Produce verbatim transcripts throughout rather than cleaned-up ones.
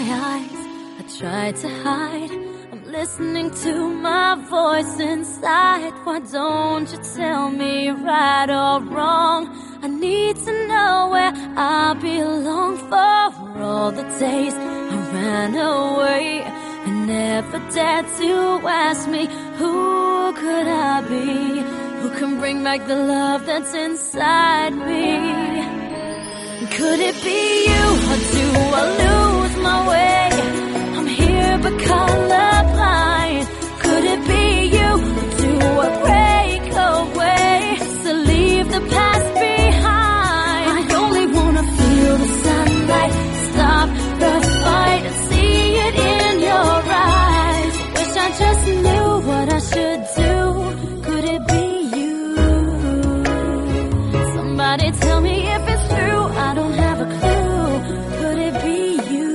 eyes, I tried to hide. I'm listening to my voice inside. Why don't you tell me right or wrong? I need to know where I belong. For all the days I ran away and never dared to ask me, who could I be? Who can bring back the love that's inside me? Could it be you, or do I lose my way? I'm here but colorblind. Could it be you, or do I break away to leave the past behind? I only wanna feel the sunlight, stop the fight and see it in your eyes. Wish I just knew what I should do. Could it be you? Somebody tell me if it's true, I don't have a clue. Could it be you?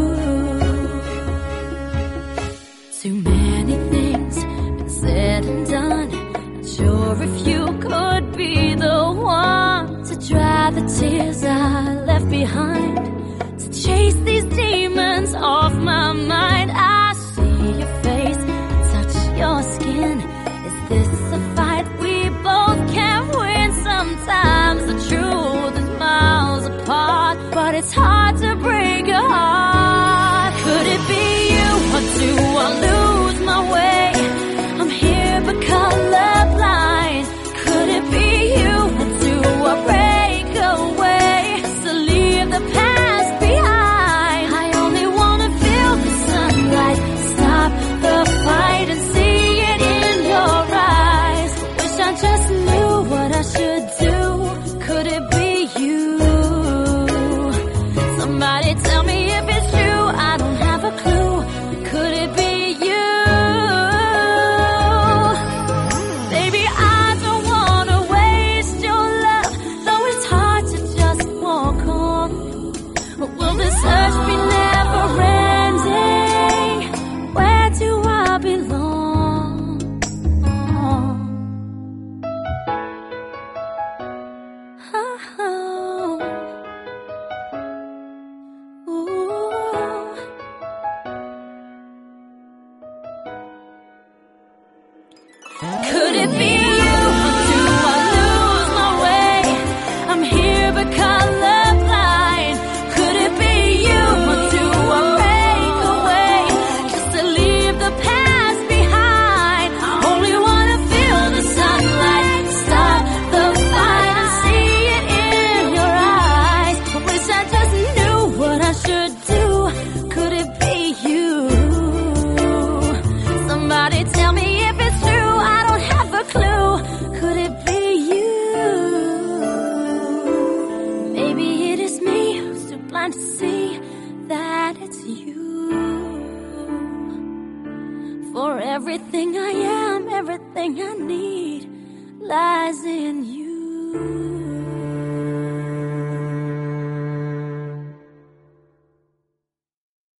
Too many things been said and done. Not sure if you could be the one to dry the tears I left behind, to chase these demons off my mind. I see your face, touch your skin. Is this a fight we both can't win? Sometimes the truth is miles apart, but it's hard to break your heart. Could it be you, or do I lose my way? I'm here but colorblind. Could it be you, or do I break away to leave the past behind? I only wanna feel the sunlight, stop the fight and see it in your eyes. Wish I just knew what I should do. Could it be you? Somebody tell me if it's true, I don't have a clue. Could it be you? Baby, I don't wanna waste your love, though it's hard to just walk on. Will this search be never ending? Where do I belong? Oh. Ooh. Could it be you, or do I lose my way? I'm here but colorblind. Could it be you, or do I break away just to leave the past behind? I only wanna feel the sunlight, stop the fight and see it in your eyes. I wish I just knew what I should do. Could it be you? Somebody tell me if it's true, I don't have a clue. Could it be you? Maybe it is me who's too blind to see that it's you. For everything I am, everything I need lies in you.